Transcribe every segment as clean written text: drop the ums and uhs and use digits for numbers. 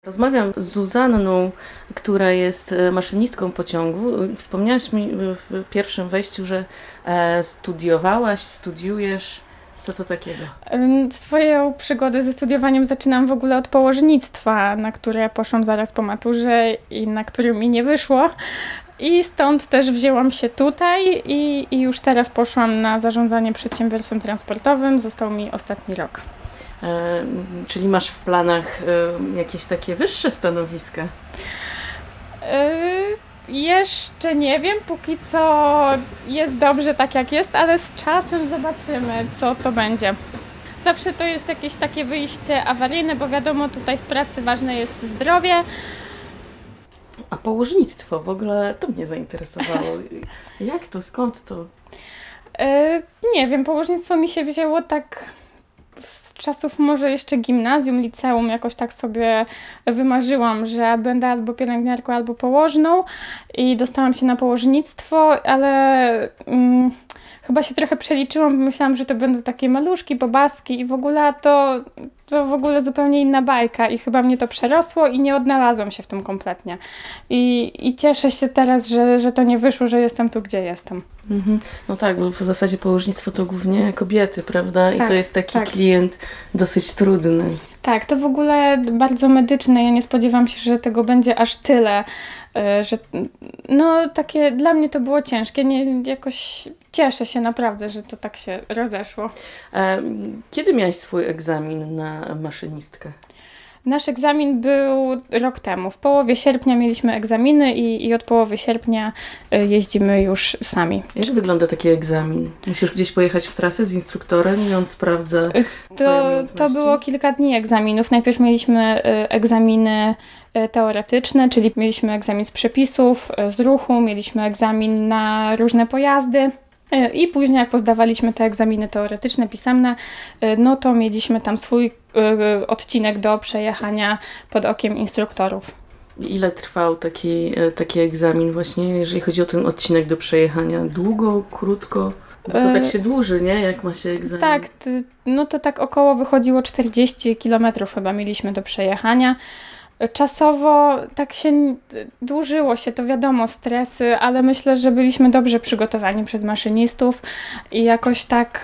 Rozmawiam z Zuzanną, która jest maszynistką pociągu. Wspomniałaś mi w pierwszym wejściu, że studiujesz. Co to takiego? Swoją przygodę ze studiowaniem zaczynam w ogóle od położnictwa, na które poszłam zaraz po maturze i na którym mi nie wyszło. I stąd też wzięłam się tutaj i już teraz poszłam na zarządzanie przedsiębiorstwem transportowym. Został mi ostatni rok. Czyli masz w planach jakieś takie wyższe stanowiska? Jeszcze nie wiem, póki co jest dobrze tak jak jest, ale z czasem zobaczymy, co to będzie. Zawsze to jest jakieś takie wyjście awaryjne, bo wiadomo, tutaj w pracy ważne jest zdrowie. A położnictwo w ogóle to mnie zainteresowało. Jak to? Skąd to? Nie wiem, położnictwo mi się wzięło tak z czasów może jeszcze gimnazjum, liceum, jakoś tak sobie wymarzyłam, że będę albo pielęgniarką, albo położną i dostałam się na położnictwo, ale chyba się trochę przeliczyłam, myślałam, że to będą takie maluszki, bobaski i w ogóle to w ogóle zupełnie inna bajka i chyba mnie to przerosło i nie odnalazłam się w tym kompletnie. I cieszę się teraz, że to nie wyszło, że jestem tu, gdzie jestem. No tak, bo w zasadzie położnictwo to głównie kobiety, prawda? Tak, I to jest taki klient dosyć trudny. Tak, to w ogóle bardzo medyczne. Ja nie spodziewam się, że tego będzie aż tyle, że no takie dla mnie to było ciężkie. Jakoś cieszę się naprawdę, że to tak się rozeszło. Kiedy miałaś swój egzamin na maszynistkę? Nasz egzamin był rok temu. W połowie sierpnia mieliśmy egzaminy i od połowy sierpnia jeździmy już sami. Jak wygląda taki egzamin? Musisz gdzieś pojechać w trasę z instruktorem i on sprawdza To było kilka dni egzaminów. Najpierw mieliśmy egzaminy teoretyczne, czyli mieliśmy egzamin z przepisów, z ruchu, mieliśmy egzamin na różne pojazdy. I później jak pozdawaliśmy te egzaminy teoretyczne, pisemne, no to mieliśmy tam swój odcinek do przejechania pod okiem instruktorów. Ile trwał taki egzamin właśnie, jeżeli chodzi o ten odcinek do przejechania? Długo, krótko? Bo to tak się dłuży, nie? Jak ma się egzamin? Tak, no to tak około wychodziło 40 km chyba mieliśmy do przejechania. Czasowo tak się dłużyło się, to wiadomo, stresy, ale myślę, że byliśmy dobrze przygotowani przez maszynistów i jakoś tak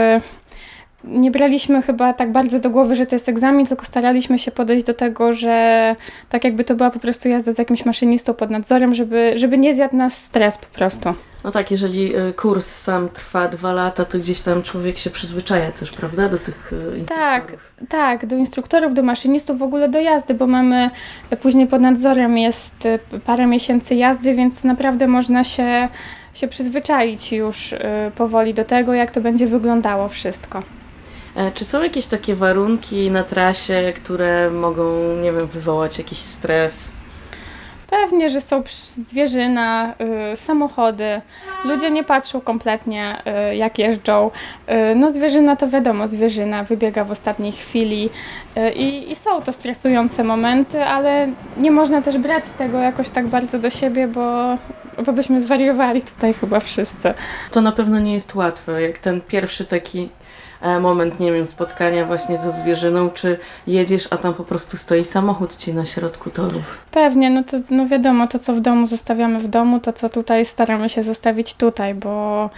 nie braliśmy chyba tak bardzo do głowy, że to jest egzamin, tylko staraliśmy się podejść do tego, że tak jakby to była po prostu jazda z jakimś maszynistą pod nadzorem, żeby nie zjadł nas stres po prostu. No tak, jeżeli kurs sam trwa 2 lata, to gdzieś tam człowiek się przyzwyczaja też, prawda, do tych instruktorów. Tak, do instruktorów, do maszynistów, w ogóle do jazdy, bo mamy później pod nadzorem jest parę miesięcy jazdy, więc naprawdę można się przyzwyczaić już powoli do tego, jak to będzie wyglądało wszystko. Czy są jakieś takie warunki na trasie, które mogą, nie wiem, wywołać jakiś stres? Pewnie, że są zwierzyna, samochody, ludzie nie patrzą kompletnie jak jeżdżą. No zwierzyna to wiadomo, zwierzyna wybiega w ostatniej chwili i są to stresujące momenty, ale nie można też brać tego jakoś tak bardzo do siebie, bo byśmy zwariowali tutaj chyba wszyscy. To na pewno nie jest łatwe, jak ten pierwszy taki moment, nie wiem, spotkania właśnie ze zwierzyną, czy jedziesz, a tam po prostu stoi samochód ci na środku torów. Pewnie, no wiadomo, to co w domu zostawiamy w domu, to co tutaj staramy się zostawić tutaj, bo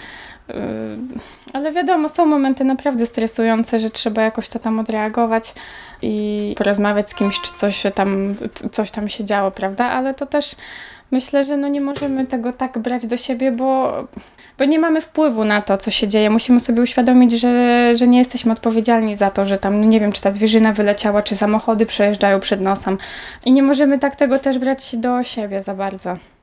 ale wiadomo, są momenty naprawdę stresujące, że trzeba jakoś to tam odreagować i porozmawiać z kimś, czy coś tam się działo, prawda? Ale to też myślę, że no nie możemy tego tak brać do siebie, bo nie mamy wpływu na to, co się dzieje. Musimy sobie uświadomić, że nie jesteśmy odpowiedzialni za to, że tam, no nie wiem, czy ta zwierzyna wyleciała, czy samochody przejeżdżają przed nosem. I nie możemy tak tego też brać do siebie za bardzo.